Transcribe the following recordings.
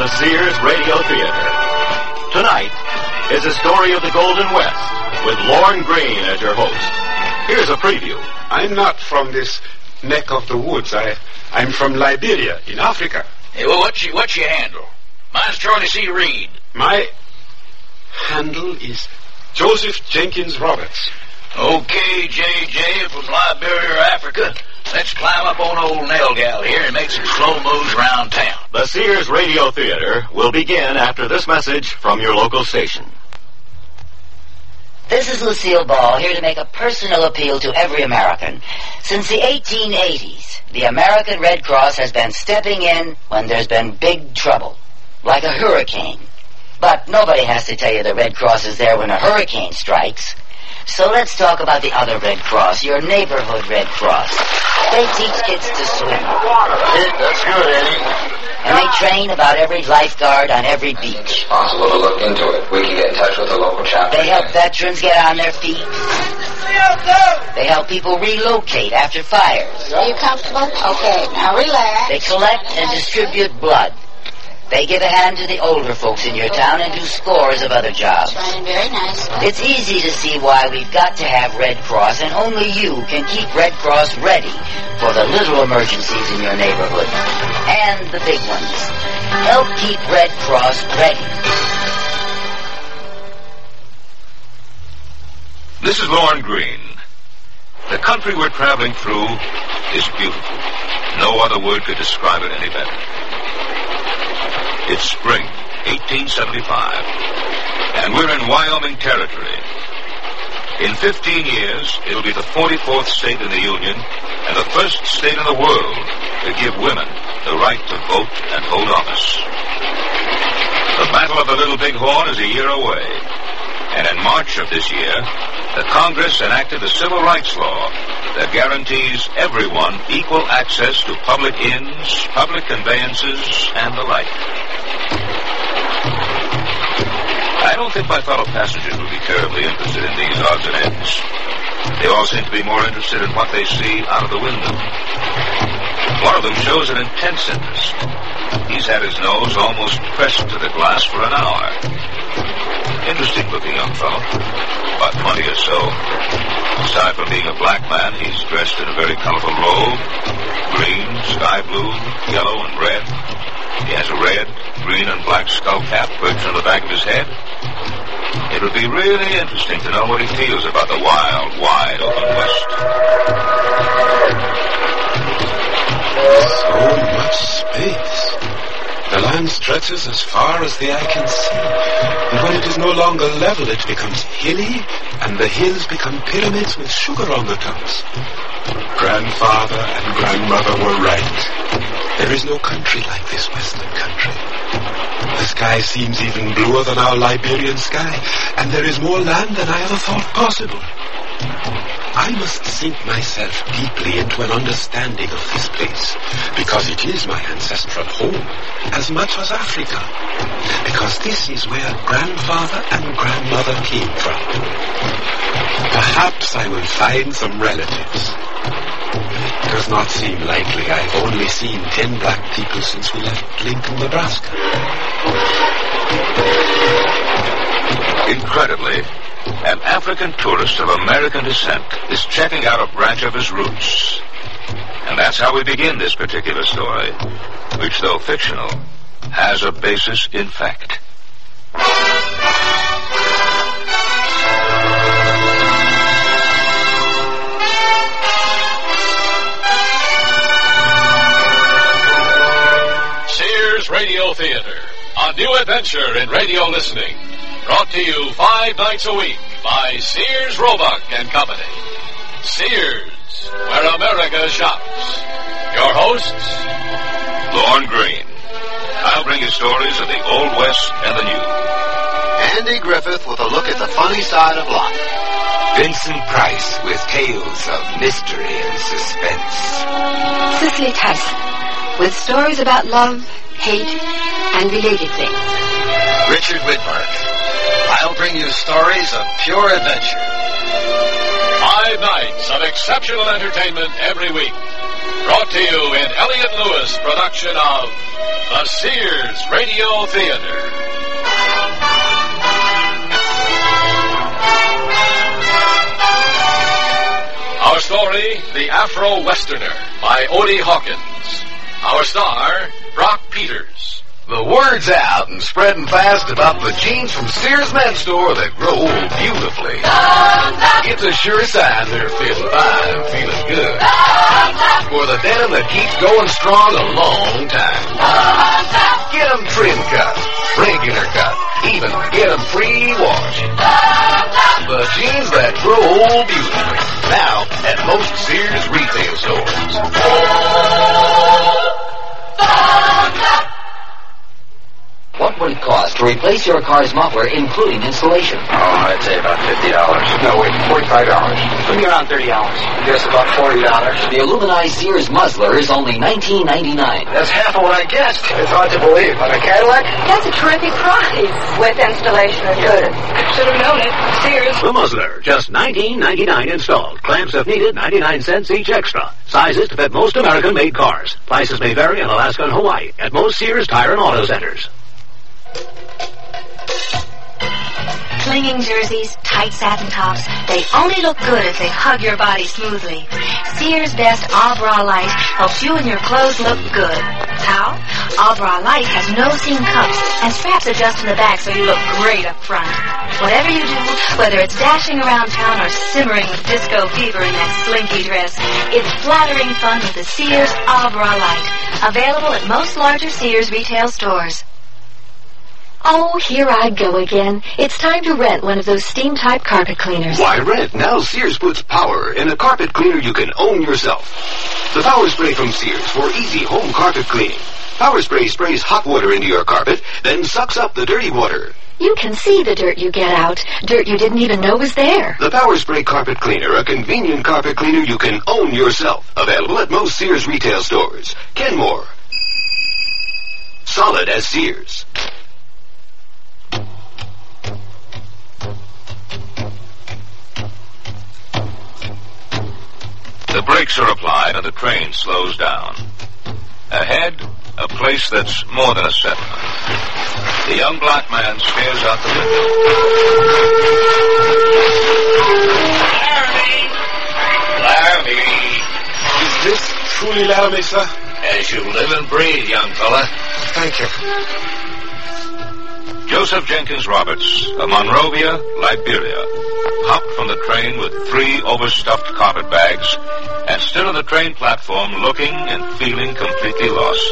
Sears Radio Theater. Tonight is a story of the Golden West with Lorne Greene as your host. Here's a preview. I'm not from this neck of the woods. I'm from Liberia in Africa. Hey, well, what's your handle? Mine's Charlie C. Reed. My handle is Joseph Jenkins Roberts. Okay, JJ, from Liberia or Africa, let's climb up on old Nelgal here and make some slow moves around town. The Sears Radio Theater will begin after this message from your local station. This is Lucille Ball, here to make a personal appeal to every American. Since the 1880s, the American Red Cross has been stepping in when there's been big trouble, like a hurricane. But nobody has to tell you the Red Cross is there when a hurricane strikes. So let's talk about the other Red Cross, your neighborhood Red Cross. They teach kids to swim. That's good, Eddie. And they train about every lifeguard on every beach. It's possible to look into it. We can get in touch with the local chapter. They help veterans get on their feet. They help people relocate after fires. Are you comfortable? Okay, now relax. They collect and distribute blood. They give a hand to the older folks in your town and do scores of other jobs. Trying very nice. It's easy to see why we've got to have Red Cross, and only you can keep Red Cross ready for the little emergencies in your neighborhood. And the big ones. Help keep Red Cross ready. This is Lorne Greene. The country we're traveling through is beautiful. No other word could describe it any better. It's spring, 1875, and we're in Wyoming territory. In 15 years, it'll be the 44th state in the Union and the first state in the world to give women the right to vote and hold office. The Battle of the Little Bighorn is a year away, and in March of this year, the Congress enacted a civil rights law that guarantees everyone equal access to public inns, public conveyances, and the like. I don't think my fellow passengers will be terribly interested in these odds and ends. They all seem to be more interested in what they see out of the window. One of them shows an intense interest. He's had his nose almost pressed to the glass for an hour. Interesting-looking young fellow, about 20 or so. Aside from being a black man, he's dressed in a very colorful robe, green, sky blue, yellow, and red. He has a red, green, and black skull cap perched on the back of his head. It would be really interesting to know what he feels about the wild, wide open West. So much space. The land stretches as far as the eye can see. And when it is no longer level, it becomes hilly, and the hills become pyramids with sugar on the tops. Grandfather and grandmother were right. There is no country like this western country. The sky seems even bluer than our Liberian sky, and there is more land than I ever thought possible. I must sink myself deeply into an understanding of this place, because it is my ancestral home, as much as Africa, because this is where grandfather and grandmother came from. Perhaps I will find some relatives. It does not seem likely. I've only seen 10 black people since we left Lincoln, Nebraska. Incredibly, an African tourist of American descent is checking out a branch of his roots. And that's how we begin this particular story, which, though fictional, has a basis in fact. Sears Radio Theater, a new adventure in radio listening. Brought to you 5 nights a week by Sears Roebuck and Company. Sears, where America shops. Your hosts, Lorne Greene. I'll bring you stories of the Old West and the New. Andy Griffith with a look at the funny side of life. Vincent Price with tales of mystery and suspense. Cicely Tyson with stories about love, hate, and related things. Richard Widmark. I'll bring you stories of pure adventure. 5 nights of exceptional entertainment every week. Brought to you in Elliott Lewis production of the Sears Radio Theater. Our story, The Afro-Westerner, by Odie Hawkins. Our star, Brock Peters. The word's out and spreading fast about the jeans from Sears Men's Store that grow old beautifully. It's a sure sign they're feeling fine and feeling good. For the denim that keeps going strong a long time. Get them trim cut, regular cut, even get them pre-washed. The jeans that grow old beautifully. Now at most Sears retail stores. What would it cost to replace your car's muffler, including installation? Oh, I'd say about $50. No, wait, $45. Give me around $30. I guess about $40. The aluminized Sears muzzler is only $19.99. That's half of what I guessed. It's hard to believe. On a Cadillac? That's a terrific price with installation included. Should have known it. Sears. The muzzler, just $19.99 installed. Clamps if needed, 99 cents each extra. Sizes to fit most American-made cars. Prices may vary in Alaska and Hawaii at most Sears Tire and Auto Centers. Clinging jerseys, tight satin tops, they only look good if they hug your body smoothly. Sears Best All Bra Light helps you and your clothes look good. How? All Bra Light has no seam cuffs and straps adjust in the back so you look great up front. Whatever you do, whether it's dashing around town or simmering with disco fever in that slinky dress, it's flattering fun with the Sears All Bra Light. Available at most larger Sears retail stores. Oh, here I go again. It's time to rent one of those steam-type carpet cleaners. Why rent? Now Sears puts power in a carpet cleaner you can own yourself. The Power Spray from Sears for easy home carpet cleaning. Power Spray sprays hot water into your carpet, then sucks up the dirty water. You can see the dirt you get out. Dirt you didn't even know was there. The Power Spray Carpet Cleaner, a convenient carpet cleaner you can own yourself. Available at most Sears retail stores. Kenmore. Solid as Sears. The brakes are applied and the train slows down. Ahead, a place that's more than a settlement. The young black man stares out the window. Laramie! Is this truly Laramie, sir? As you live and breathe, young fella. Thank you. Joseph Jenkins Roberts of Monrovia, Liberia, hopped from the train with 3 overstuffed carpet bags and stood on the train platform looking and feeling completely lost.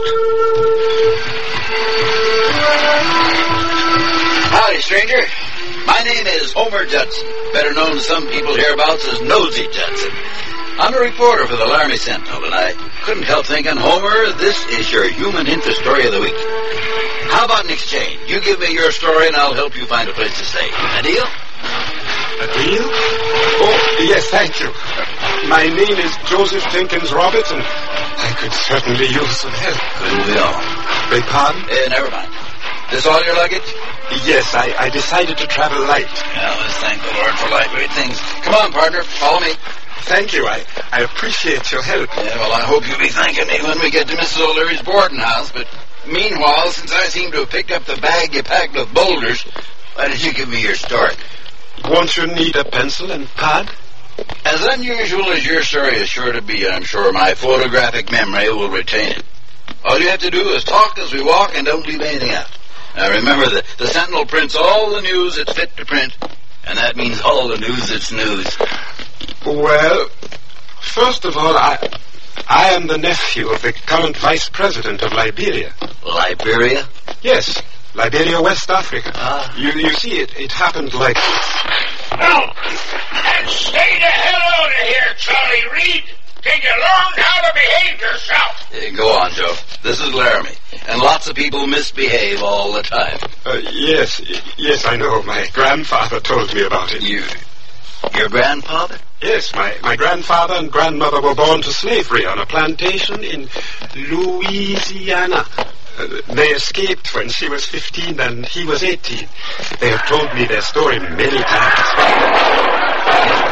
Howdy, stranger. My name is Homer Judson, better known to some people hereabouts as Nosy Judson. I'm a reporter for the Laramie Sentinel, and I couldn't help thinking, Homer, this is your human interest story of the week. How about an exchange? You give me your story, and I'll help you find a place to stay. A deal? A deal? Oh, yes, thank you. My name is Joseph Jenkins Roberts, and I could certainly use some help. Couldn't we all? Beg pardon? Never mind. This all your luggage? Yes, I decided to travel light. Well, let's thank the Lord for lightweight things. Come on, partner, follow me. Thank you. I appreciate your help. Yeah, well, I hope you'll be thanking me when we get to Mrs. O'Leary's boarding house. But meanwhile, since I seem to have picked up the bag you packed with boulders, why don't you give me your story? Won't you need a pencil and pad? As unusual as your story is sure to be, I'm sure my photographic memory will retain it. All you have to do is talk as we walk and don't leave anything out. Now remember that the Sentinel prints all the news it's fit to print, and that means all the news that's news. Well, first of all, I am the nephew of the current vice president of Liberia. Liberia? Yes, Liberia, West Africa. You see, it happened like this. No! And stay the hell out of here, Charlie Reed! Can you learn how to behave yourself? Go on, Joe. This is Laramie, and lots of people misbehave all the time. Yes, I know. My grandfather told me about it. Your grandfather? Yes, my grandfather and grandmother were born to slavery on a plantation in Louisiana. They escaped when she was 15 and he was 18. They have told me their story many times. Don't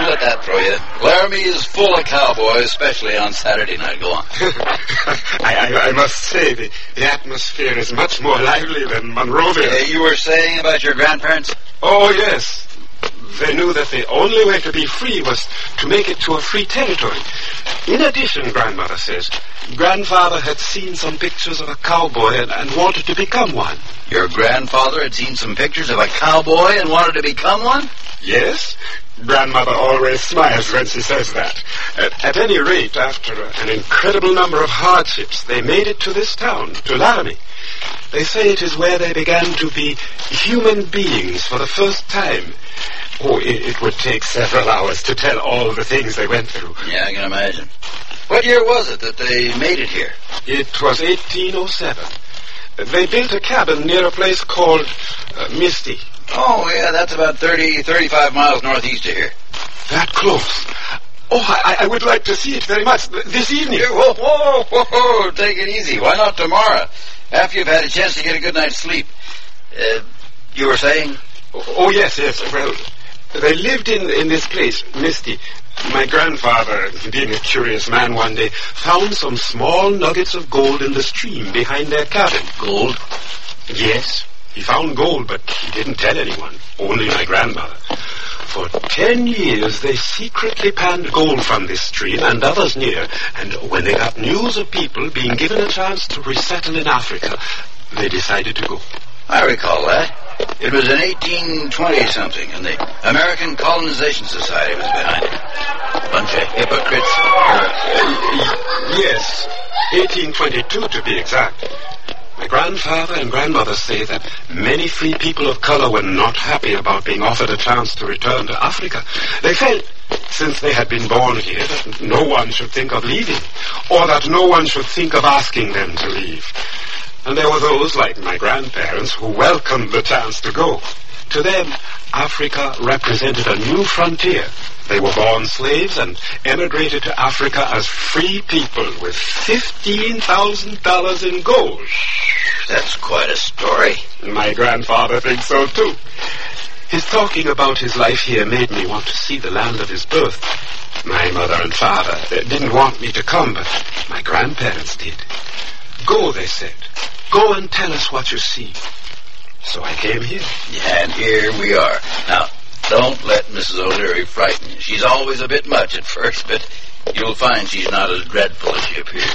at that for you. Laramie is full of cowboys, especially on Saturday night. Go on. I must say, the atmosphere is much more lively than Monrovia. You were saying about your grandparents? Oh, yes. They knew that the only way to be free was to make it to a free territory. In addition, Grandmother says, Grandfather had seen some pictures of a cowboy and wanted to become one. Your grandfather had seen some pictures of a cowboy and wanted to become one? Yes. Grandmother always smiles when she says that. At any rate, after an incredible number of hardships, they made it to this town, to Laramie. They say it is where they began to be human beings for the first time. Oh, it would take several hours to tell all the things they went through. Yeah, I can imagine. What year was it that they made it here? It was 1807. They built a cabin near a place called Misty. Oh, yeah, that's about 35 miles northeast of here. That close? Oh, I would like to see it very much this evening. Whoa, take it easy. Why not tomorrow? After you've had a chance to get a good night's sleep. You were saying? Oh, yes. Well, they lived in this place, Misty. My grandfather, being a curious man one day, found some small nuggets of gold in the stream behind their cabin. Gold? Yes. He found gold, but he didn't tell anyone, only my grandmother. For 10 years, they secretly panned gold from this stream and others near, and when they got news of people being given a chance to resettle in Africa, they decided to go. I recall that. It was in 1820-something, and the American Colonization Society was behind it. Bunch of hypocrites. Yes, 1822 to be exact. My grandfather and grandmother say that many free people of color were not happy about being offered a chance to return to Africa. They felt, since they had been born here, that no one should think of leaving, or that no one should think of asking them to leave. And there were those, like my grandparents, who welcomed the chance to go. To them, Africa represented a new frontier. They were born slaves and emigrated to Africa as free people with $15,000 in gold. That's quite a story. My grandfather thinks so, too. His talking about his life here made me want to see the land of his birth. My mother and father didn't want me to come, but my grandparents did. Go, they said. Go and tell us what you see. So I came here. Yeah, and here we are. Now, don't let Mrs. O'Leary frighten you. She's always a bit much at first, but you'll find she's not as dreadful as she appears.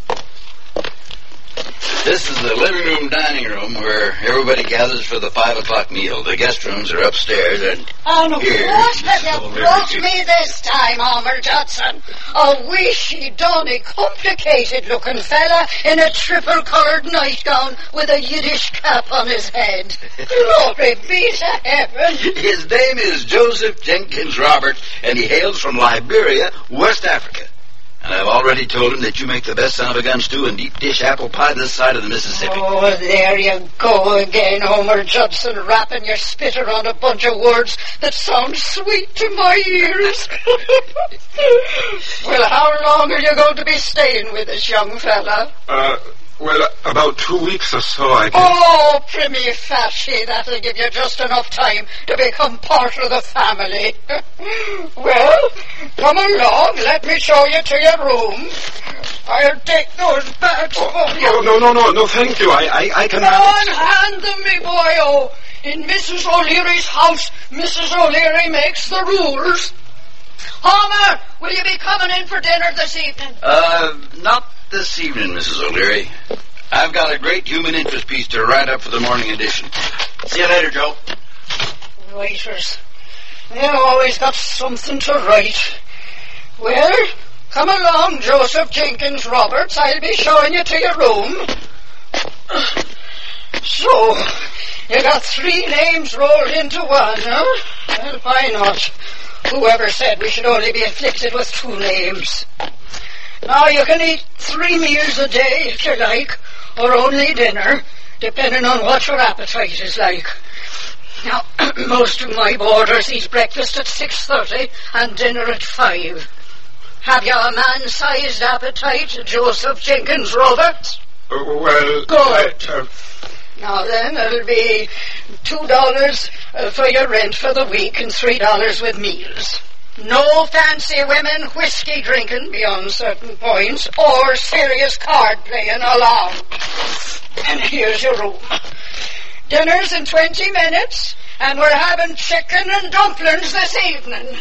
This is the living room, dining room, where everybody gathers for the 5 o'clock meal. The guest rooms are upstairs, and what here, have you brought me this time, Homer Judson? A wishy, donny, complicated-looking fella in a triple-coloured nightgown with a Yiddish cap on his head. Glory be to heaven. His name is Joseph Jenkins Roberts, and he hails from Liberia, West Africa. And I've already told him that you make the best son of a gun stew and deep dish apple pie this side of the Mississippi. Oh, there you go again, Homer Judson, wrapping your spit around a bunch of words that sound sweet to my ears. Well, how long are you going to be staying with this young fella? Well, about 2 weeks or so, I guess. Oh, primi facie, that'll give you just enough time to become part of the family. Well, come along, let me show you to your room. I'll take those bags from you. No, thank you. I can... Come on, hand them me, boy. In Mrs. O'Leary's house, Mrs. O'Leary makes the rules. Homer, will you be coming in for dinner this evening? Not this evening, Mrs. O'Leary. I've got a great human interest piece to write up for the morning edition. See you later, Joe. Writers. They've always got something to write. Well, come along, Joseph Jenkins Roberts. I'll be showing you to your room. So, you got 3 names rolled into one, huh? Well, why not? Whoever said we should only be afflicted with 2 names? Now, you can eat 3 meals a day if you like, or only dinner, depending on what your appetite is like. Now, most of my boarders eat breakfast at 6:30 and dinner at 5. Have you a man-sized appetite, Joseph Jenkins Roberts? Well... Good. Now then, it'll be $2 for your rent for the week and $3 with meals. No fancy women whiskey drinking beyond certain points or serious card playing allowed. And here's your room. Dinner's in 20 minutes, and we're having chicken and dumplings this evening.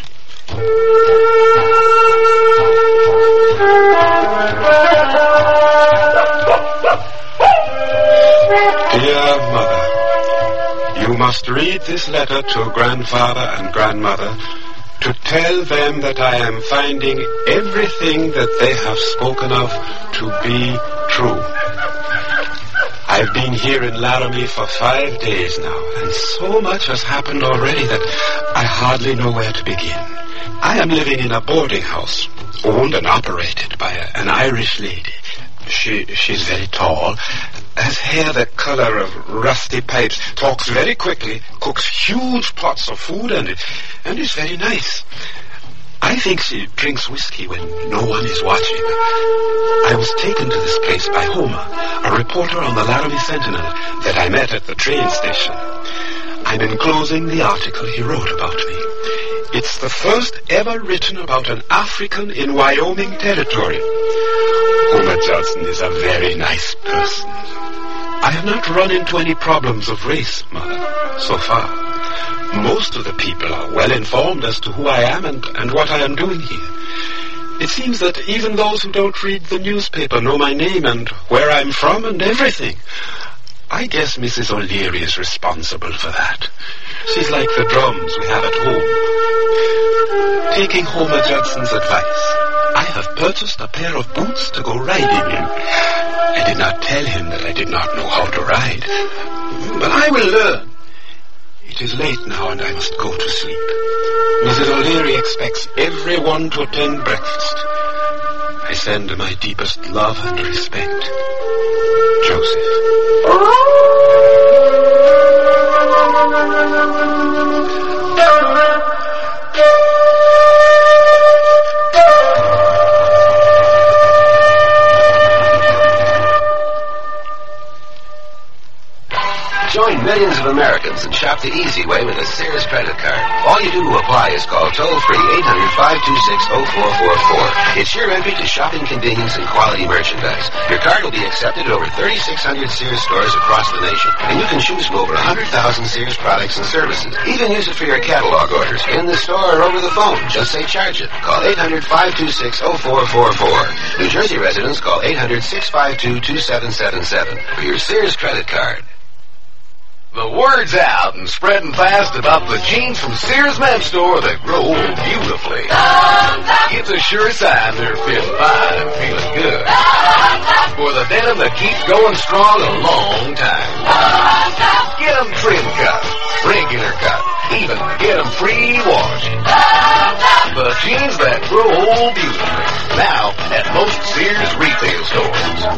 Dear Mother, you must read this letter to Grandfather and Grandmother to tell them that I am finding everything that they have spoken of to be true. I've been here in Laramie for 5 days now, and so much has happened already that I hardly know where to begin. I am living in a boarding house, owned and operated by an Irish lady. She's very tall, has hair the color of rusty pipes, talks very quickly, cooks huge pots of food, and is very nice. I think she drinks whiskey when no one is watching. I was taken to this place by Homer, a reporter on the Laramie Sentinel that I met at the train station. I'm enclosing the article he wrote about me. It's the first ever written about an African in Wyoming Territory. Homer Judson is a very nice person. I have not run into any problems of race, Mother, so far. Most of the people are well informed as to who I am and what I am doing here. It seems that even those who don't read the newspaper know my name and where I'm from and everything. I guess Mrs. O'Leary is responsible for that. She's like the drums we have at home. Taking Homer Judson's advice, I have purchased a pair of boots to go riding in. I did not tell him that I did not know how to ride, but I will learn. It is late now and I must go to sleep. Mrs. O'Leary expects everyone to attend breakfast. I send my deepest love and respect. Joseph. Join millions of Americans and shop the easy way with a Sears credit card. All you do to apply is call toll-free 800-526-0444. It's your entry to shopping convenience and quality merchandise. Your card will be accepted at over 3,600 Sears stores across the nation, and you can choose from over 100,000 Sears products and services. Even use it for your catalog orders in the store or over the phone. Just say charge it. Call 800-526-0444. New Jersey residents call 800-652-2777 for your Sears credit card. The word's out and spreading fast about the jeans from Sears Men's Store that grow old beautifully. It's a sure sign they're feeling fine and feeling good. For the denim that keeps going strong a long time. Get them trim cut, regular cut, even get them free washed. The jeans that grow old beautifully. Now at most Sears retail stores.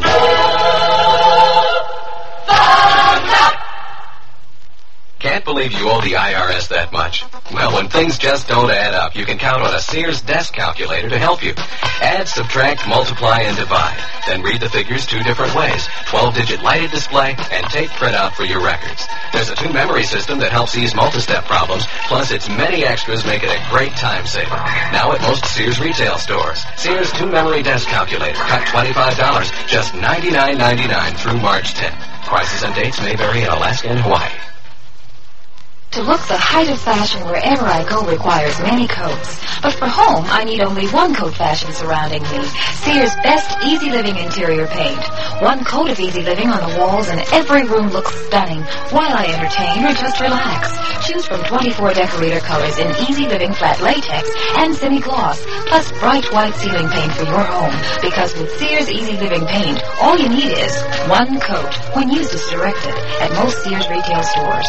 Can't believe you owe the IRS that much? Well, when things just don't add up, you can count on a Sears desk calculator to help you. Add, subtract, multiply, and divide. Then read the figures 2 different ways. 12-digit lighted display and tape printout for your records. There's a 2-memory system that helps ease multi-step problems, plus its many extras make it a great time saver. Now at most Sears retail stores. Sears 2-memory desk calculator. Cut $25, just $99.99 through March 10th. Prices and dates may vary in Alaska and Hawaii. To look the height of fashion wherever I go requires many coats. But for home, I need only one coat fashion surrounding me. Sears' best Easy Living interior paint. One coat of Easy Living on the walls and every room looks stunning while I entertain or just relax. Choose from 24 decorator colors in Easy Living flat latex and semi-gloss, plus bright white ceiling paint for your home. Because with Sears Easy Living paint, all you need is one coat when used as directed at most Sears retail stores.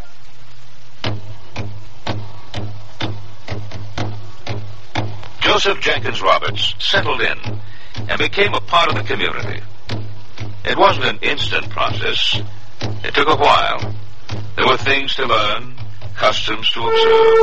Joseph Jenkins Roberts settled in and became a part of the community. It wasn't an instant process. It took a while. There were things to learn, customs to observe.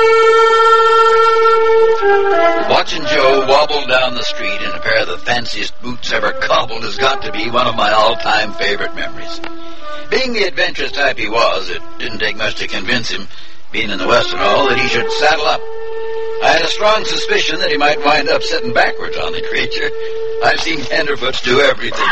Watching Joe wobble down the street in a pair of the fanciest boots ever cobbled has got to be one of my all-time favorite memories. Being the adventurous type he was, it didn't take much to convince him, being in the West and all, that he should saddle up. I had a strong suspicion that he might wind up sitting backwards on the creature. I've seen tenderfoots do everything.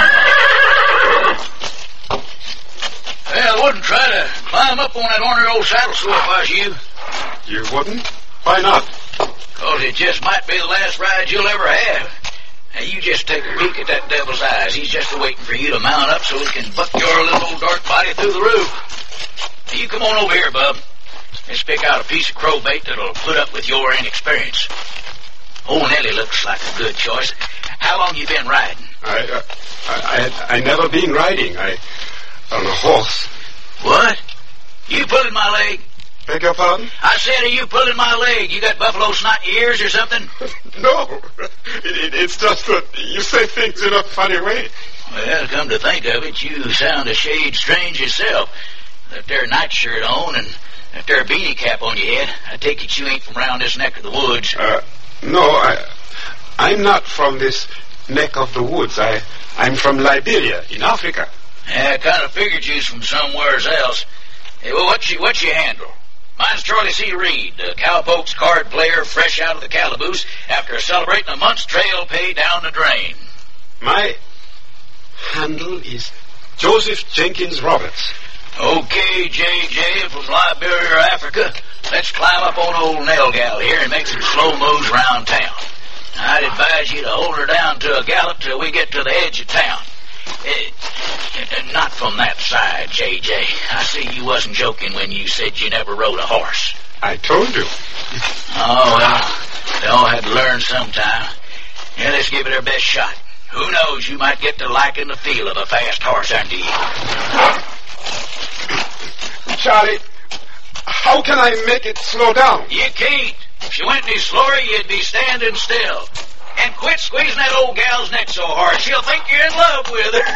Well, I wouldn't try to climb up on that ornery old saddle stool if I was you. You wouldn't? Why not? Because it just might be the last ride you'll ever have. Now, you just take a peek at that devil's eyes. He's just waiting for you to mount up so he can buck your little old dark body through the roof. Now, you come on over here, bub. Let's pick out a piece of crow bait that'll put up with your inexperience. Old Nellie looks like a good choice. How long you been riding? I never been riding. On a horse. What? You pulling my leg? Beg your pardon? I said, are you pulling my leg? You got buffalo snot in your ears or something? No. It's just that you say things in a funny way. Well, come to think of it, you sound a shade strange yourself. That there nightshirt on and that there beanie cap on your head. I take it you ain't from around this neck of the woods. No, I'm not from this neck of the woods. I'm from Liberia, in Africa. Yeah, I kind of figured you was from somewhere else. Hey, well, what's your handle? Mine's Charlie C. Reed, a cowpokes card player fresh out of the calaboose after celebrating a month's trail pay down the drain. My handle is Joseph Jenkins Roberts. Okay, JJ from Liberia, Africa. Let's climb up on old Nell-Gal here and make some slow moves around town. I'd advise you to hold her down to a gallop till we get to the edge of town. Not from that side, JJ. I see you wasn't joking when you said you never rode a horse. I told you. Oh, well, they all had to learn sometime. Yeah, let's give it our best shot. Who knows, you might get to liking the feel of a fast horse under you. Charlie, how can I make it slow down? You can't. If you went any slower, you'd be standing still. And quit squeezing that old gal's neck so hard. She'll think you're in love with her.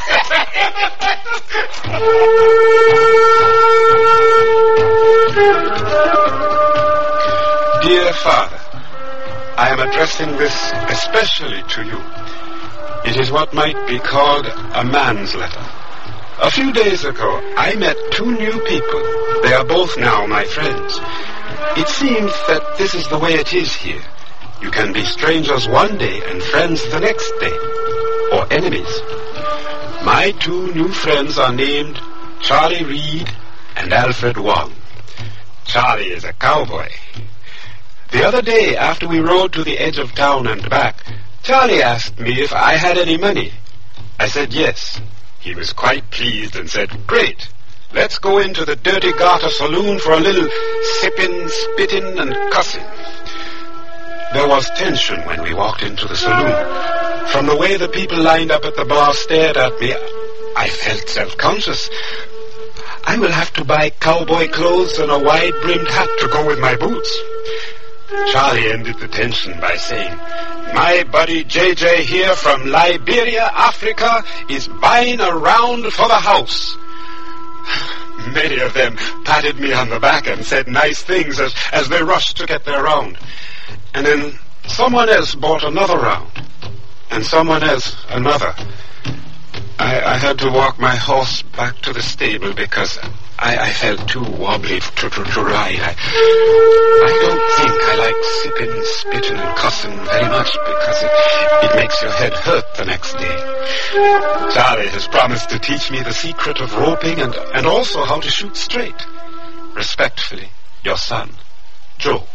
Dear Father, I am addressing this especially to you. It is what might be called a man's letter. A few days ago, I met two new people. They are both now my friends. It seems that this is the way it is here. You can be strangers one day and friends the next day, or enemies. My two new friends are named Charlie Reed and Alfred Wong. Charlie is a cowboy. The other day, after we rode to the edge of town and back, Charlie asked me if I had any money. I said yes. He was quite pleased and said, "Great, let's go into the Dirty Garter Saloon for a little sipping, spitting, and cussing." There was tension when we walked into the saloon. From the way the people lined up at the bar stared at me, I felt self-conscious. I will have to buy cowboy clothes and a wide-brimmed hat to go with my boots. Charlie ended the tension by saying, "My buddy JJ here from Liberia, Africa, is buying a round for the house." Many of them patted me on the back and said nice things as they rushed to get their round. And then someone else bought another round, and someone else another. I had to walk my horse back to the stable because I felt too wobbly to ride. I don't think I like sipping, spitting, and cussing very much because it makes your head hurt the next day. Charlie has promised to teach me the secret of roping and also how to shoot straight. Respectfully, your son, Joe.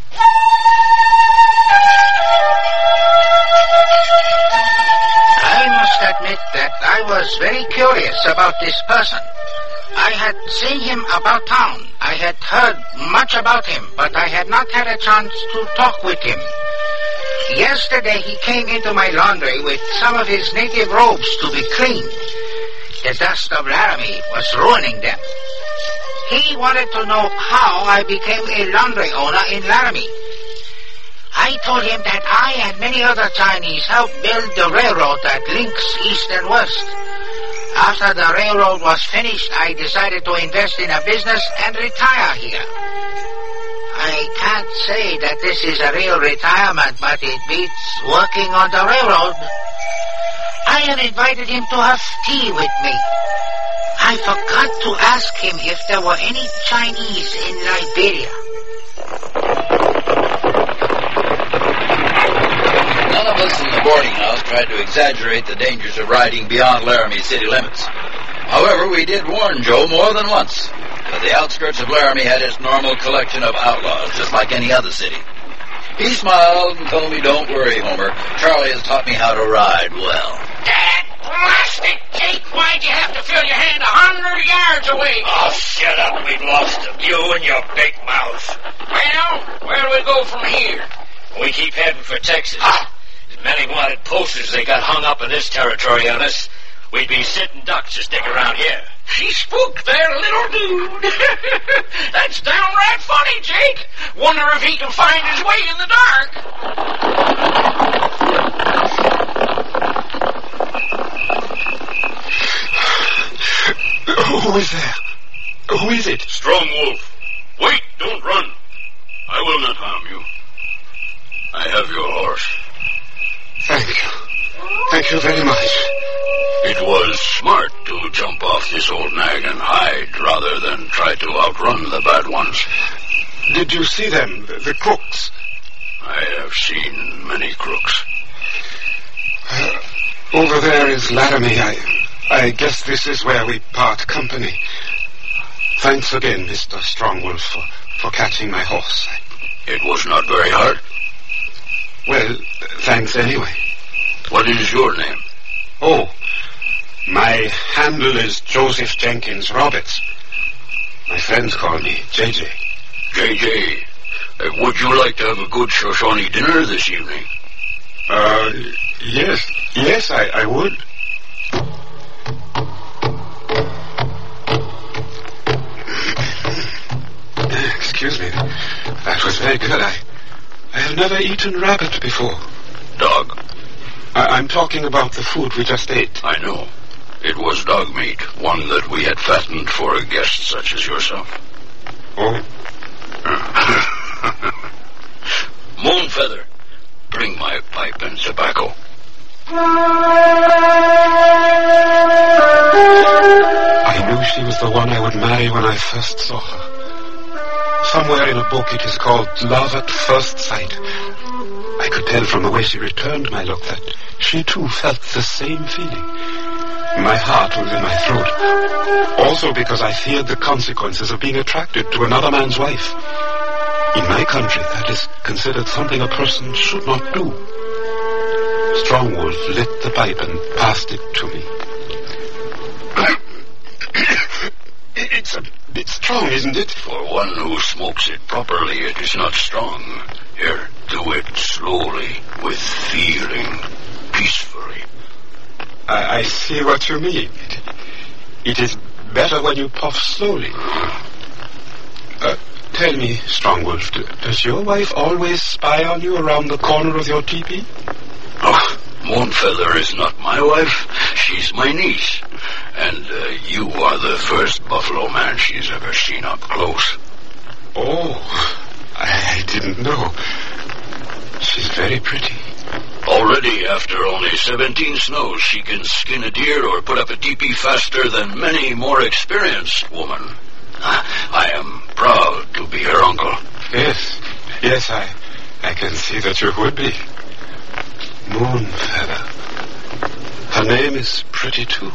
I must admit that I was very curious about this person. I had seen him about town. I had heard much about him, but I had not had a chance to talk with him. Yesterday he came into my laundry with some of his native robes to be cleaned. The dust of Laramie was ruining them. He wanted to know how I became a laundry owner in Laramie. I told him that I and many other Chinese helped build the railroad that links east and west. After the railroad was finished, I decided to invest in a business and retire here. I can't say that this is a real retirement, but it beats working on the railroad. I had invited him to have tea with me. I forgot to ask him if there were any Chinese in Liberia. boarding house tried to exaggerate the dangers of riding beyond Laramie city limits. However, we did warn Joe more than once that the outskirts of Laramie had its normal collection of outlaws, just like any other city. He smiled and told me, "Don't worry, Homer. Charlie has taught me how to ride well." That plastic Jake, why'd you have to fill your hand 100 yards away? Oh, shut up. We've lost him. You and your big mouth. Well, where do we go from here? We keep heading for Texas. As many wanted posters they got hung up in this territory on us, we'd be sitting ducks to stick around here. She spooked their little dude. That's downright funny, Jake. Wonder if he can find his way in the dark. Who is there? Who is it? Strong Wolf. Wait, don't run. I will not harm you. I have your horse. Thank you. Thank you very much. It was smart to jump off this old nag and hide rather than try to outrun the bad ones. Did you see them, the crooks? I have seen many crooks. Over there is Laramie. I guess this is where we part company. Thanks again, Mr. Strongwolf, for catching my horse. It was not very hard. Well, thanks anyway. What is your name? Oh, my handle is Joseph Jenkins Roberts. My friends call me JJ. JJ, would you like to have a good Shoshone dinner this evening? Yes, I would. Excuse me. That was very good. I have never eaten rabbit before. Dog? I'm talking about the food we just ate. I know. It was dog meat, one that we had fattened for a guest such as yourself. Oh? Moonfeather, bring my pipe and tobacco. I knew she was the one I would marry when I first saw her. Somewhere in a book it is called Love at First Sight. I could tell from the way she returned my look that she too felt the same feeling. My heart was in my throat. Also because I feared the consequences of being attracted to another man's wife. In my country, that is considered something a person should not do. Strongwolf lit the pipe and passed it to me. It's a bit strong, isn't it? For one who smokes it properly, it is not strong. Here, do it slowly, with feeling, peacefully. I see what you mean. It is better when you puff slowly. Tell me, Strongwolf, does your wife always spy on you around the corner of your teepee? Oh, Moonfeather is not my wife. She's my niece. And you are the first buffalo man she's ever seen up close. Oh, I didn't know. She's very pretty. Already, after only 17 snows, she can skin a deer or put up a teepee faster than many more experienced women. I am proud to be her uncle. Yes, I can see that you would be. Moonfeather. Her name is pretty too.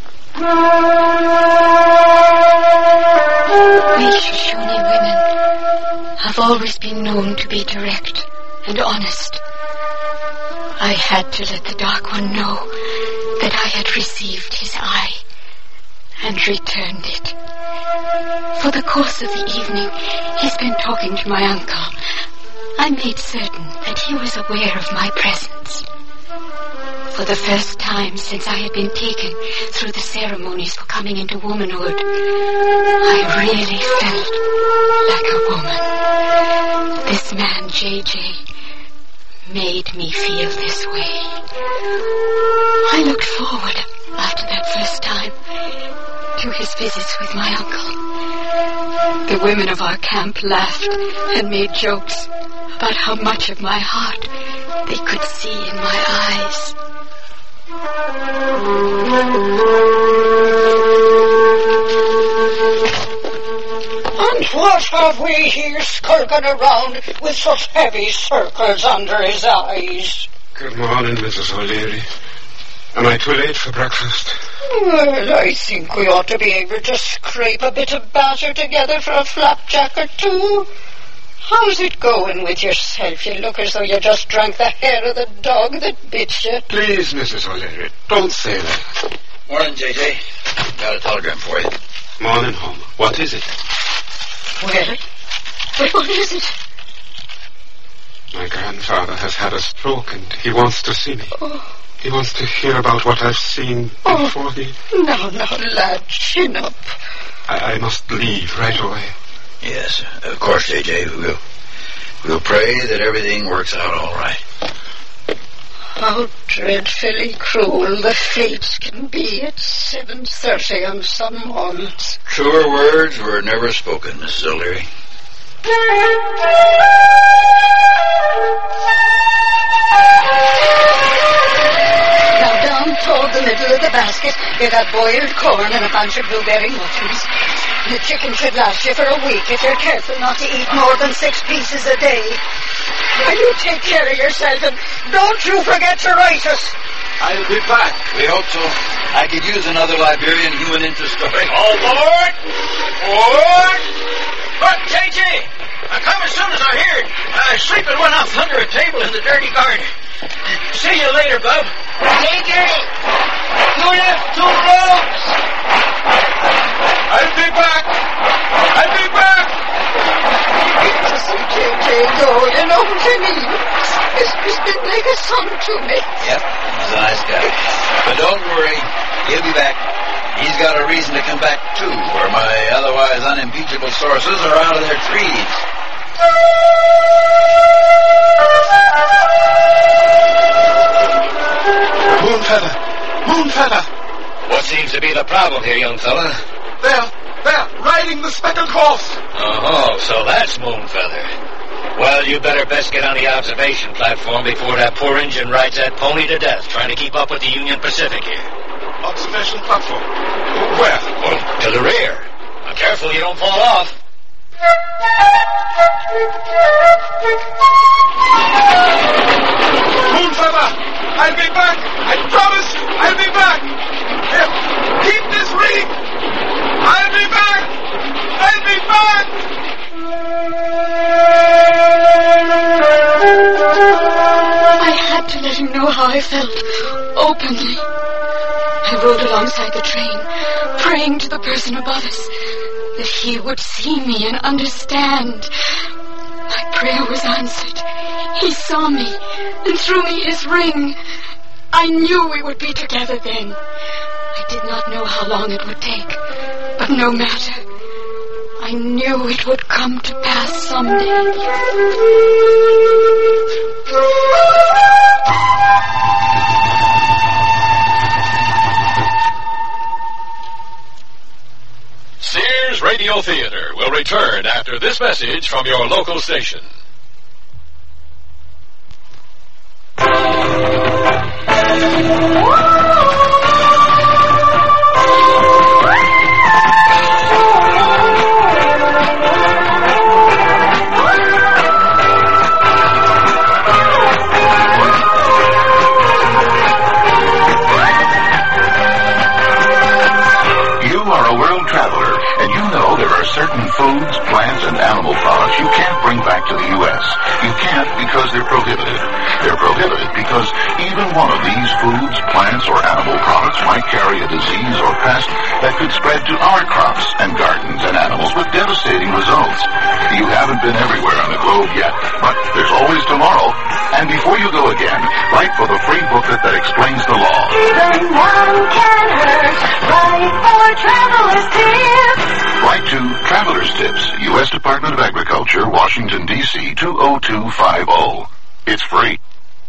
We Shoshone women have always been known to be direct and honest. I had to let the Dark One know that I had received his eye and returned it. For the course of the evening, he's been talking to my uncle. I made certain that he was aware of my presence. For the first time since I had been taken through the ceremonies for coming into womanhood, I really felt like a woman. This man, JJ, made me feel this way. I looked forward, after that first time, to his visits with my uncle. The women of our camp laughed and made jokes about how much of my heart they could see in my eyes. And what have we here skulking around with such heavy circles under his eyes? Good morning, Mrs. O'Leary. Am I too late for breakfast? Well, I think we ought to be able to scrape a bit of batter together for a flapjack or two. How's it going with yourself? You look as though you just drank the hair of the dog that bit you. Please, Mrs. O'Leary, don't say that. Morning, J.J. Got a telegram for you. Morning, Homer. What is it? Well, what is it? My grandfather has had a stroke and he wants to see me. Oh. He wants to hear about what I've seen before he... Now, lad, chin up. I must leave right away. Yes, of course, J.J. We'll pray that everything works out all right. How dreadfully cruel the fates can be at 7:30 on some mornings. Truer words were never spoken, Mrs. O'Leary. Now down toward the middle of the basket, you got boiled corn and a bunch of blueberry muffins. The chicken should last you for a week if you're careful not to eat more than 6 pieces a day. Now you take care of yourself and don't you forget to write us. I'll be back. We hope so. I could use another Liberian human interest story. All aboard! Aboard! Look, J.J., I come as soon as I heard. Sleeping one off under a table in the dirty garden. See you later, bub. J.J., you left 2 ropes. I'll be back. I'll be back. Listen, J.J., go. You know what I mean. He's been like a son to me. Yep, he's a nice guy. But don't worry, he'll be back. He's got a reason to come back, too, where my otherwise unimpeachable sources are out of their trees. Moonfeather! Moonfeather! What seems to be the problem here, young fella? They're riding the speckled horse. Oh, so that's Moonfeather. Well, you better best get on the observation platform before that poor engine rides that pony to death trying to keep up with the Union Pacific here. Observation platform? Where? Well, to the rear. Now, careful you don't fall off. Moonfeather! I'll be back! I promise you, I'll be back! Here, keep this ring! I'll be back! I'll be back! I had to let him know how I felt, openly. I rode alongside the train, praying to the person above us that he would see me and understand. My prayer was answered. He saw me and threw me his ring. I knew we would be together then. I did not know how long it would take, but no matter. I knew it would come to pass someday. Sears Radio Theater will return after this message from your local station. Certain foods, plants, and animal products you can't bring back to the U.S. You can't because they're prohibited. They're prohibited because even one of these foods, plants, or animal products might carry a disease or pest that could spread to our crops and gardens and animals with devastating results. You haven't been everywhere on the globe yet, but there's always tomorrow. And before you go again, write for the free booklet that explains the law. Even one can hurt. Write for Traveler's Tips. Write to Traveler's Tips, U.S. Department of Agriculture, Washington, D.C. 20250. It's free.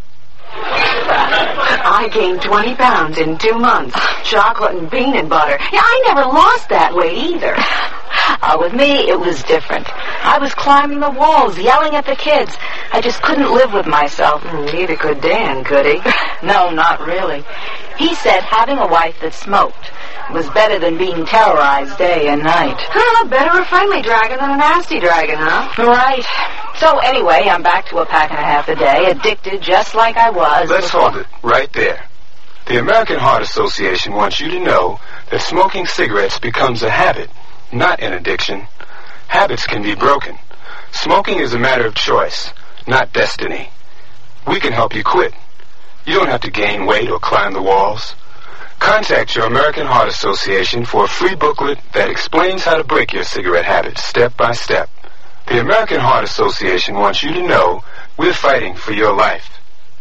I gained 20 pounds in 2 months. Chocolate and peanut butter. Yeah, I never lost that weight either. With me, it was different. I was climbing the walls, yelling at the kids. I just couldn't live with myself. Neither could Dan, could he? No, not really. He said having a wife that smoked It was better than being terrorized day and night. Better a friendly dragon than a nasty dragon, huh? Right. So anyway, I'm back to a pack and a half a day, addicted just like I was. Let's hold it right there. The American Heart Association wants you to know that smoking cigarettes becomes a habit, not an addiction. Habits can be broken. Smoking is a matter of choice, not destiny. We can help you quit. You don't have to gain weight or climb the walls. Contact your American Heart Association for a free booklet that explains how to break your cigarette habit step by step. The American Heart Association wants you to know we're fighting for your life.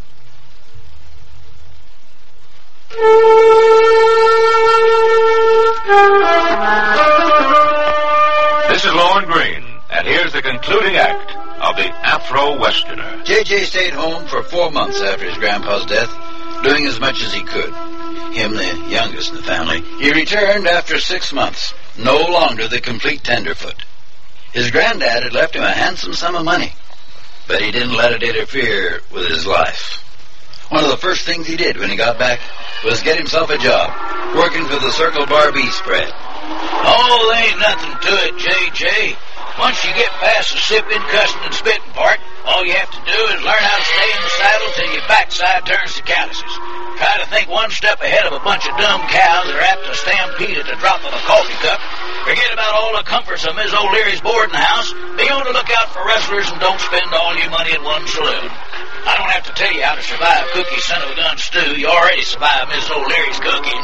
This is Lorne Greene, and here's the concluding act of the Afro-Westerner. J.J. stayed home for 4 months after his grandpa's death, doing as much as he could. Him, the youngest in the family, he returned after 6 months, no longer the complete tenderfoot. His granddad had left him a handsome sum of money, but he didn't let it interfere with his life. One of the first things he did when he got back was get himself a job, working for the Circle Bar beef spread. Oh, there ain't nothing to it, J.J. Once you get past the sipping, cussing, and spitting part, all you have to do is learn how to stay in the saddle till your backside turns to calluses. Try to think one step ahead of a bunch of dumb cows that are apt to stampede at the drop of a coffee cup. Forget about all the comforts of Miss O'Leary's boarding house. Be on the lookout for wrestlers and don't spend all your money at one saloon. I don't have to tell you how to survive Cookie son of a gun stew. You already survived Miss O'Leary's cooking.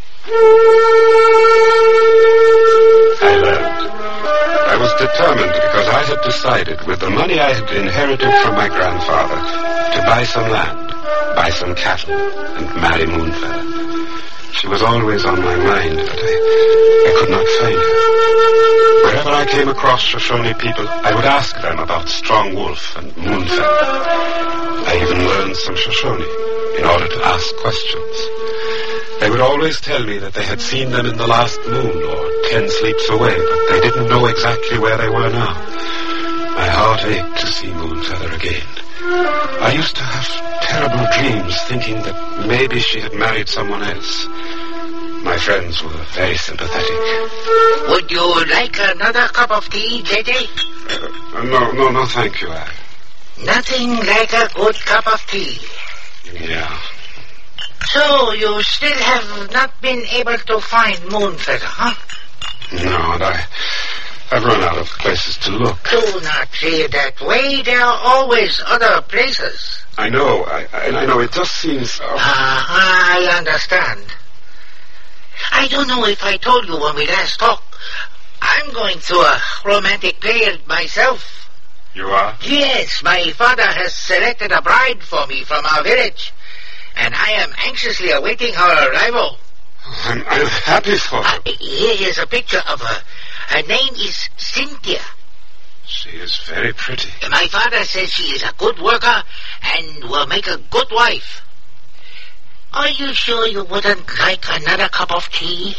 I learned. I was determined because I had decided with the money I had inherited from my grandfather to buy some land, buy some cattle, and marry Moonfeather. She was always on my mind, but I could not find her. Wherever I came across Shoshone people, I would ask them about Strong Wolf and Moonfeather. I even learned some Shoshone in order to ask questions. They would always tell me that they had seen them in the last moon or 10 sleeps away, but they didn't know exactly where they were now. My heart ached to see Moonfeather again. I used to have terrible dreams thinking that maybe she had married someone else. My friends were very sympathetic. Would you like another cup of tea, J.J.? No, thank you, Al. Nothing like a good cup of tea. Yeah. So, you still have not been able to find Moonfeather, huh? No, and I've run out of places to look. Do not feel that way. There are always other places. I know. I know. It just seems... I understand. I don't know if I told you when we last talked. I'm going through a romantic period myself. You are? Yes, my father has selected a bride for me from our village, and I am anxiously awaiting her arrival. I'm happy for her. Here is a picture of her. Her name is Cynthia. She is very pretty. My father says she is a good worker and will make a good wife. Are you sure you wouldn't like another cup of tea?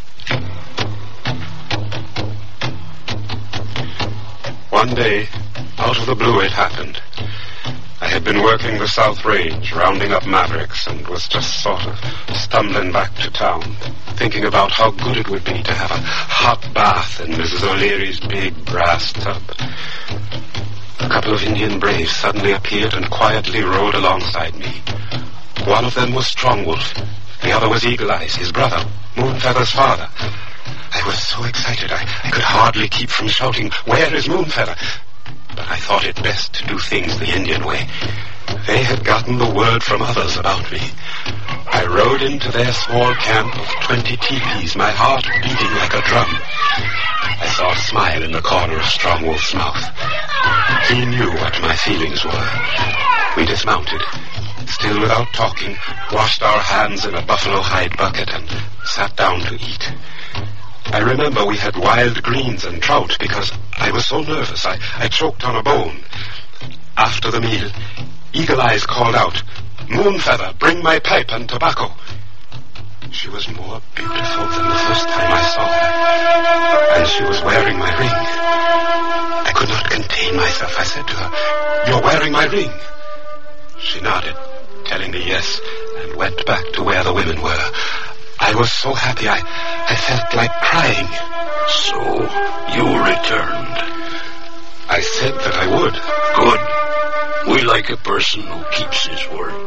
One day, out of the blue it happened. I had been working the South Range, rounding up mavericks, and was just sort of stumbling back to town, thinking about how good it would be to have a hot bath in Mrs. O'Leary's big brass tub. A couple of Indian braves suddenly appeared and quietly rode alongside me. One of them was Strong Wolf. The other was Eagle Eyes, his brother, Moonfeather's father. I was so excited I could hardly keep from shouting, "Where is Moonfeather?" But I thought it best to do things the Indian way. They had gotten the word from others about me. I rode into their small camp of 20 teepees, my heart beating like a drum. I saw a smile in the corner of Strong Wolf's mouth. He knew what my feelings were. We dismounted, still without talking, washed our hands in a buffalo hide bucket and sat down to eat. I remember we had wild greens and trout because I was so nervous I choked on a bone. After the meal, Eagle Eyes called out, "Moonfeather, bring my pipe and tobacco." She was more beautiful than the first time I saw her, and she was wearing my ring. I could not contain myself. I said to her, "You're wearing my ring." She nodded, telling me yes, and went back to where the women were. I was so happy I felt like crying. So, you returned. I said that I would. Good. We like a person who keeps his word.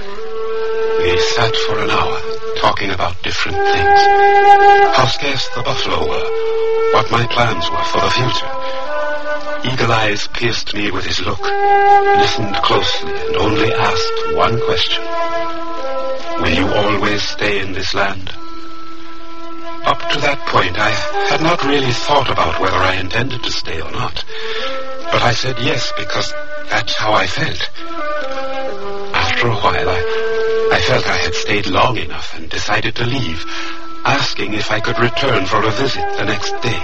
We sat for an hour, talking about different things. How scarce the buffalo were, what my plans were for the future. Eagle Eyes pierced me with his look, listened closely, and only asked one question. Will you always stay in this land? Up to that point, I had not really thought about whether I intended to stay or not. But I said yes, because that's how I felt. After a while, I felt I had stayed long enough and decided to leave, asking if I could return for a visit the next day.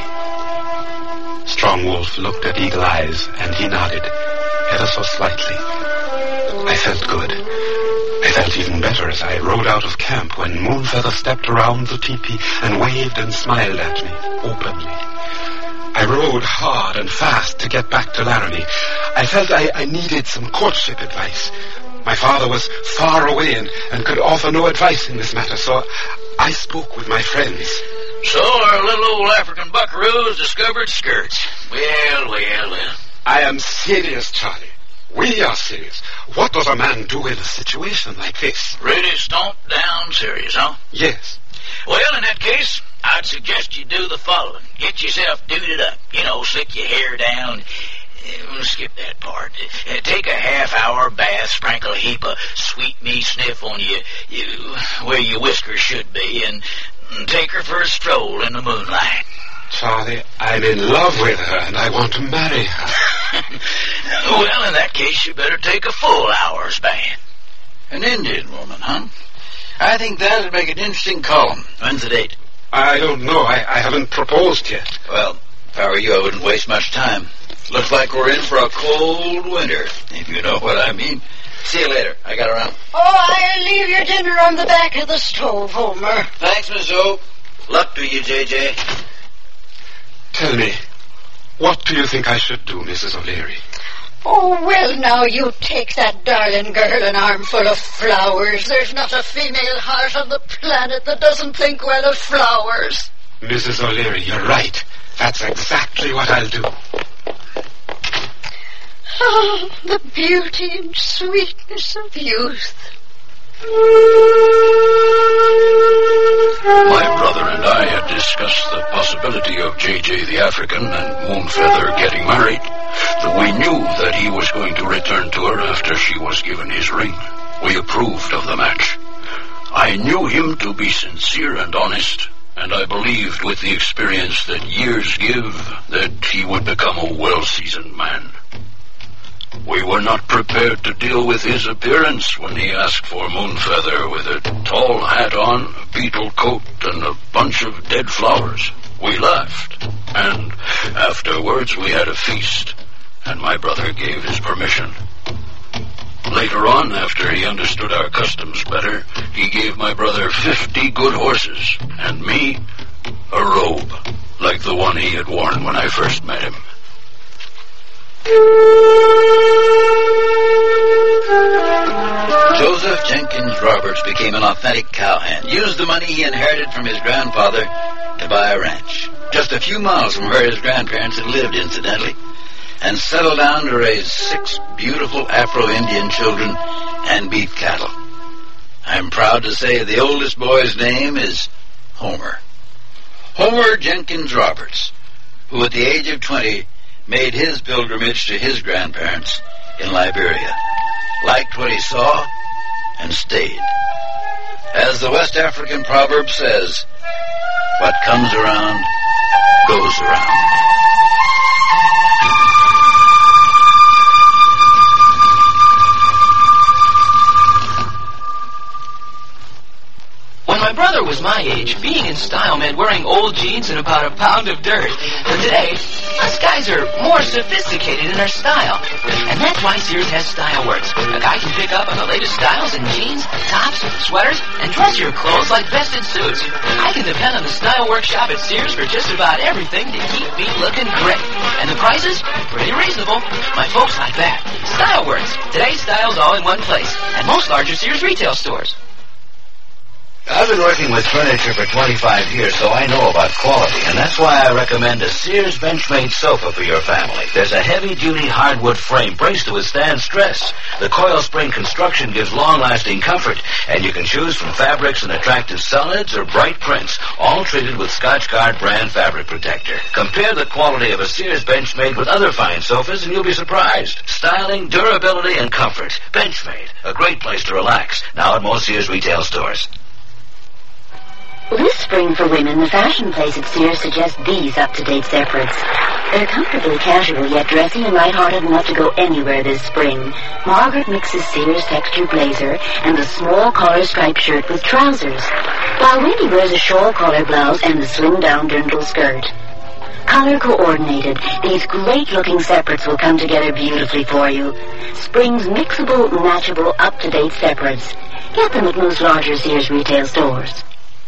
Strong Wolf looked at Eagle Eyes, and he nodded, ever so slightly. I felt good. I felt even better as I rode out of camp when Moonfeather stepped around the teepee and waved and smiled at me openly. I rode hard and fast to get back to Laramie. I felt I needed some courtship advice. My father was far away and could offer no advice in this matter, so I spoke with my friends. So our little old African buckaroos discovered skirts. Well. I am serious, Charlie. We are serious. What does a man do in a situation like this? Really stomp down serious, huh? Yes. Well, in that case, I'd suggest you do the following. Get yourself duded up. Slick your hair down. Skip that part. Take a half-hour bath, sprinkle a heap of sweet me sniff on you where your whiskers should be, and take her for a stroll in the moonlight. Charlie, I'm in love with her, and I want to marry her. Well, in that case, you better take a full hour's bath. An Indian woman, huh? I think that would make an interesting column. When's the date? I don't know. I haven't proposed yet. Well, if I were you, I wouldn't waste much time. Looks like we're in for a cold winter, if you know what I mean. See you later. I got around. Oh, I'll leave your dinner on the back of the stove, Homer. Thanks, Miss O. Luck to you, J.J. Tell me, what do you think I should do, Mrs. O'Leary? Oh, well, now you take that darling girl an armful of flowers. There's not a female heart on the planet that doesn't think well of flowers. Mrs. O'Leary, you're right. That's exactly what I'll do. Oh, the beauty and sweetness of youth. My brother and I had discussed the possibility of J.J. the African and Moonfeather getting married. Though we knew that he was going to return to her after she was given his ring. We approved of the match. I knew him to be sincere and honest, and I believed with the experience that years give that he would become a well-seasoned man. We were not prepared to deal with his appearance when he asked for Moonfeather with a tall hat on, a beetle coat, and a bunch of dead flowers. We laughed, and afterwards we had a feast, and my brother gave his permission. Later on, after he understood our customs better, he gave my brother 50 good horses, and me a robe, like the one he had worn when I first met him. Joseph Jenkins Roberts became an authentic cowhand, used the money he inherited from his grandfather to buy a ranch, just a few miles from where his grandparents had lived, incidentally, and settled down to raise 6 beautiful Afro-Indian children and beef cattle. I'm proud to say the oldest boy's name is Homer. Homer Jenkins Roberts, who at the age of 20 made his pilgrimage to his grandparents in Liberia, liked what he saw, and stayed. As the West African proverb says, what comes around goes around. When my brother was my age, being in style meant wearing old jeans and about a pound of dirt. But today, us guys are more sophisticated in our style. And that's why Sears has Style Works. A guy can pick up on the latest styles in jeans, tops, sweaters, and dressier clothes like vested suits. I can depend on the Style Works shop at Sears for just about everything to keep me looking great. And the prices? Pretty reasonable. My folks like that. Style Works. Today's styles all in one place. At most larger Sears retail stores. I've been working with furniture for 25 years, so I know about quality, and that's why I recommend a Sears Benchmade sofa for your family. There's a heavy-duty hardwood frame braced to withstand stress. The coil spring construction gives long-lasting comfort, and you can choose from fabrics and attractive solids or bright prints, all treated with Scotchgard brand fabric protector. Compare the quality of a Sears Benchmade with other fine sofas, and you'll be surprised. Styling, durability, and comfort. Benchmade, a great place to relax. Now at most Sears retail stores. This spring for women, the fashion place at Sears suggests these up-to-date separates. They're comfortably casual, yet dressy and lighthearted enough to go anywhere this spring. Margaret mixes Sears texture blazer and the small collar striped shirt with trousers, while Winnie wears a shawl collar blouse and the slim-down dirndl skirt. Color coordinated, these great-looking separates will come together beautifully for you. Spring's mixable, matchable, up-to-date separates. Get them at most larger Sears retail stores.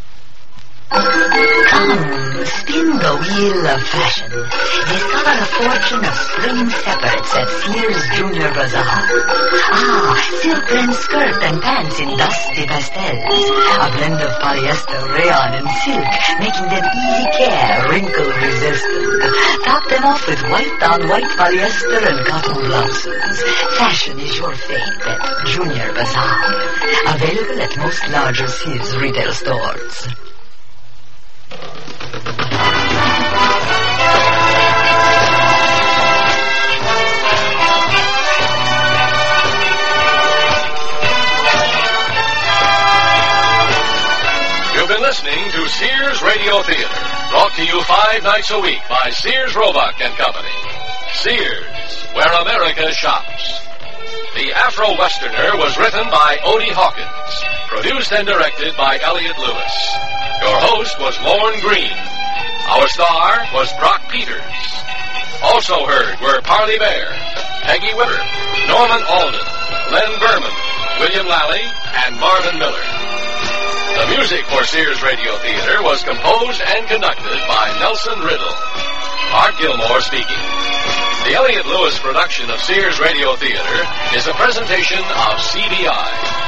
Come, spin the wheel of fashion. Discover a fortune of spring separates at Sears Junior Bazaar. Silk-trimmed skirt and pants in dusty pastels. A blend of polyester, rayon, and silk, making them easy care, wrinkle-resistant. Top them off with white-on-white polyester and cotton blouses. Fashion is your fate at Junior Bazaar. Available at most larger Sears retail stores. You've been listening to Sears Radio Theater, brought to you 5 nights a week by Sears Roebuck and Company. Sears, where America shops. The Afro-Westerner was written by Odie Hawkins, produced and directed by Elliott Lewis. Your host was Lorne Green. Our star was Brock Peters. Also heard were Parley Bear, Peggy Weber, Norman Alden, Len Berman, William Lally, and Marvin Miller. The music for Sears Radio Theater was composed and conducted by Nelson Riddle. Art Gilmore speaking. The Elliott Lewis production of Sears Radio Theater is a presentation of CBI.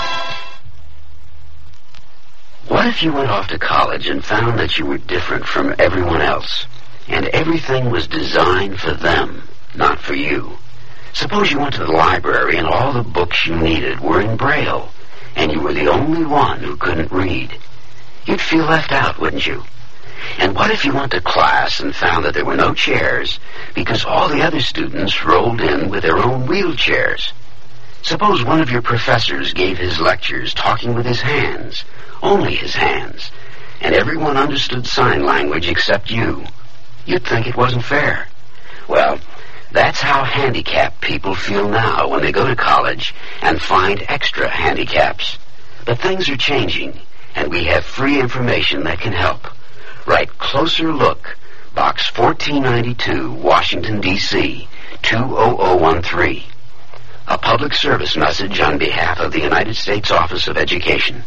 What if you went off to college and found that you were different from everyone else, and everything was designed for them, not for you? Suppose you went to the library and all the books you needed were in Braille, and you were the only one who couldn't read. You'd feel left out, wouldn't you? And what if you went to class and found that there were no chairs because all the other students rolled in with their own wheelchairs? Suppose one of your professors gave his lectures talking with his hands, only his hands, and everyone understood sign language except you. You'd think it wasn't fair. Well, that's how handicapped people feel now when they go to college and find extra handicaps. But things are changing, and we have free information that can help. Write Closer Look, Box 1492, Washington, D.C., 20013. A public service message on behalf of the United States Office of Education.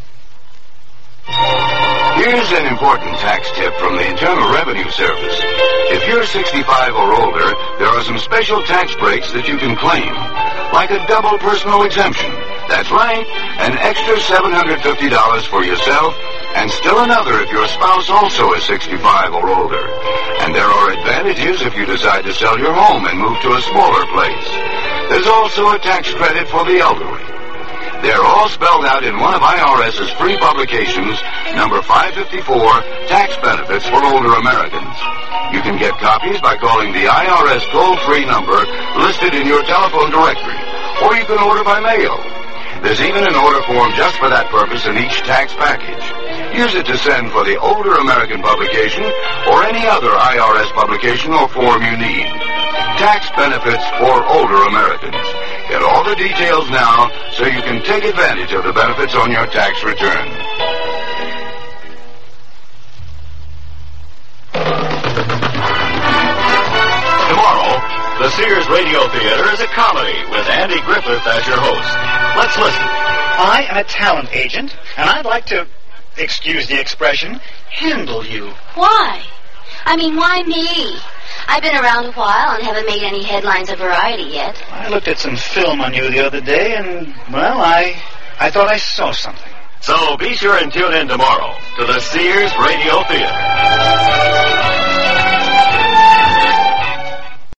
Here's an important tax tip from the Internal Revenue Service. If you're 65 or older, there are some special tax breaks that you can claim, like a double personal exemption. That's right, an extra $750 for yourself, and still another if your spouse also is 65 or older. And there are advantages if you decide to sell your home and move to a smaller place. There's also a tax credit for the elderly. They're all spelled out in one of IRS's free publications, number 554, Tax Benefits for Older Americans. You can get copies by calling the IRS toll-free number listed in your telephone directory, or you can order by mail. There's even an order form just for that purpose in each tax package. Use it to send for the Older American publication or any other IRS publication or form you need. Tax Benefits for Older Americans. Get all the details now so you can take advantage of the benefits on your tax return. Tomorrow, the Sears Radio Theater is a comedy with Andy Griffith as your host. Let's listen. I am a talent agent, and I'd like to, excuse the expression, handle you. Why? I mean, why me? I've been around a while and haven't made any headlines of variety yet. I looked at some film on you the other day, and, well, I thought I saw something. So be sure and tune in tomorrow to the Sears Radio Theater.